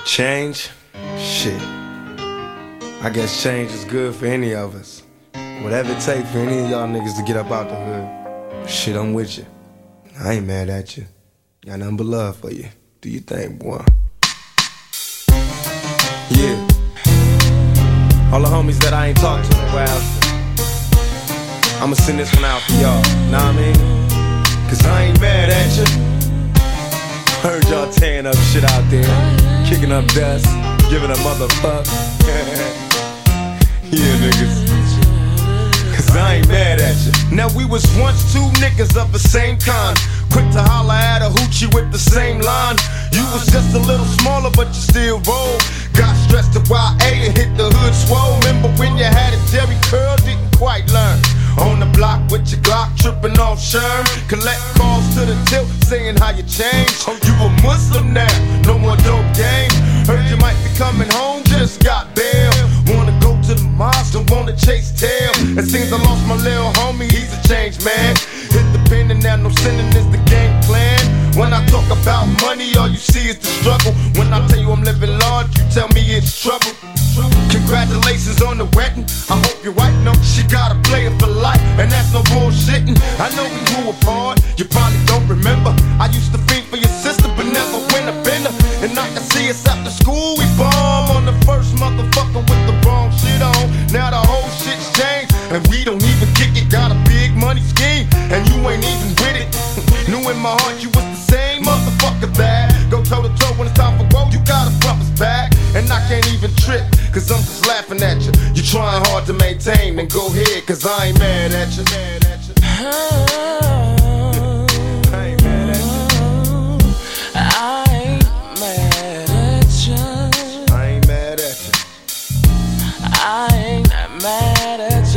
Change? Shit. I guess change is good for any of us. Whatever it takes for any of y'all niggas to get up out the hood. Shit, I'm with you. I ain't mad at you. Got nothing but love for you. Do you think, boy? Yeah. All the homies that I ain't talked to in a while, I'ma send this one out for y'all. Know what I mean? Cause I ain't mad at you. Heard y'all tearing up shit out there, kicking up dust, giving a motherfuck. Yeah, niggas. Cause I ain't mad at you. Now we was once two niggas of the same kind, quick to holler at a hoochie with the same line. You was just a little smaller, but you still roll. Got stressed to YA and hit the hood swole. Remember when you had a Jerry curl, didn't quite learn. On the block with your Glock, tripping off Sherm. Collect calls to the tilt, saying how you changed. Oh, you a Muslim now, no more dope game. Heard you might be coming home, just got bail. Wanna go to the mosque, don't wanna chase tail. It seems I lost my little homie, he's a changed man. Hit the pen and now no sinning is the game plan. When I talk about money, all you see is the struggle. When I tell you I'm living large, you tell me it's trouble. Congratulations on the wedding, I hope your wife knows she gotta play it for life, and that's no bullshitting. I know we grew apart, you probably don't remember. I used to fiend for your sister, but never win a bender. And I can see us after school, we bomb on the first motherfucker with the wrong shit on. Now the whole shit's changed, and we don't even kick it. Got a big money scheme, and you ain't even with it. Knew in my heart you was the same motherfucker that go toe to toe when it's time for woe, you gotta bump us back. And I can't even trip, cause I'm just laughing at you. You trying hard to maintain, then go ahead, cause I ain't mad at you. I ain't mad at you. I ain't mad at you. I ain't mad at you. I ain't mad at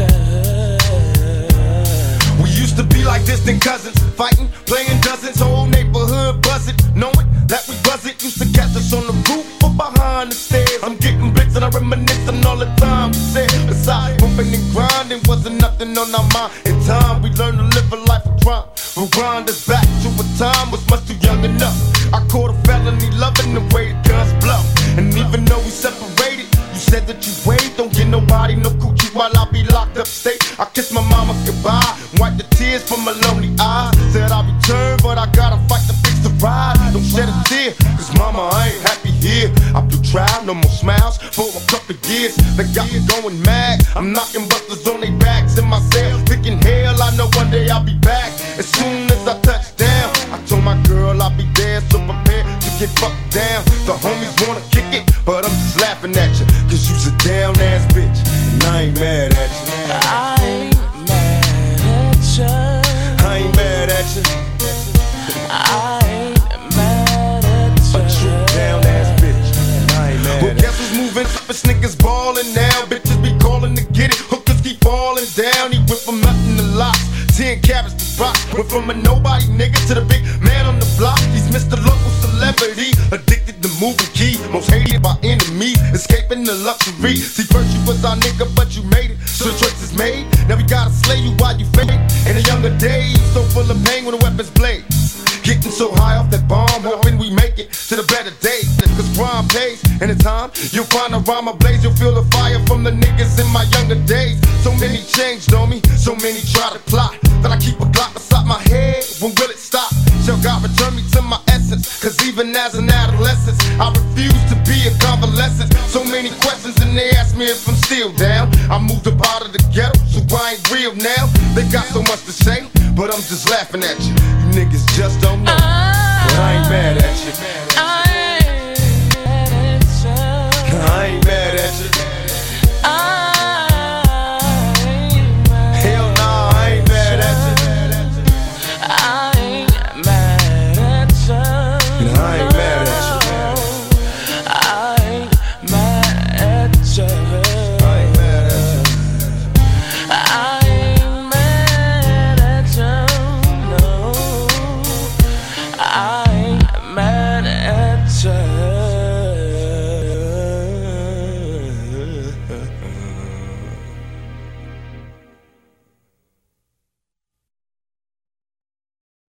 you. We used to be like distant cousins, fighting, playing dozens, whole neighborhood buzzing, knowing that we buzz it. Used to catch us on the roof or behind the stairs. I'm getting blitz and I reminisce on all the time we said. Besides bumping and grinding, wasn't nothing on our mind. In time we learned to live a life of crime. Rewind us back to a time was much too young enough. I caught a felony loving the way the guns blow. And even though we separated, you said that you wait, don't get nobody no coochie while I be locked up state. I kiss my mama goodbye, wipe the tears from my lonely eyes. Said I'll return, but I gotta fight to fix the ride. Don't shed a tear, cause mama, I ain't happy here. I blew trial, no more smiles for a couple years. They got me going mad, I'm knocking busters on their backs in my cell, picking hell. I know one day I'll be back. As soon as I touch down, I told my girl I'll be there, so prepared to get fucked down. The homies wanna kick it, but I'm just laughing at you, cause you's a down ass bitch, and I ain't mad at you. I ain't mad at you. I ain't mad at you. I ain't mad at you. But you a down ass bitch, and I ain't mad at you. Well, guess who's moving? This niggas ballin' now. Bitches be callin' to get it. Hookers keep falling down. He went from nothing to lots, 10 carats to rock. Went from a nobody nigga to the big man on the block. He's Mr. Local Celebrity, addicted to moving key. Most hated by enemy, escaping the luxury. See, first you was our nigga, but you made it, so the choice is made. Now we gotta slay you while you fake. In the younger days, so full of pain when the weapons blaze. Getting so high off that bomb, hoping we make it to the better days. Cause crime pays, and in time, you'll find a rhyme ablaze. You'll feel the fire from the niggas in my younger days. So many changed on me, so many try to plot, that I keep a Glock beside my head. When will it stop? Shall God return me to my essence? Cause even as an adolescent, I refuse to be a convalescent. So many questions and they ask me if I'm still down. I moved up out of the ghetto, so I ain't real now. They got so much to say, but I'm just laughing at you. You niggas just don't know.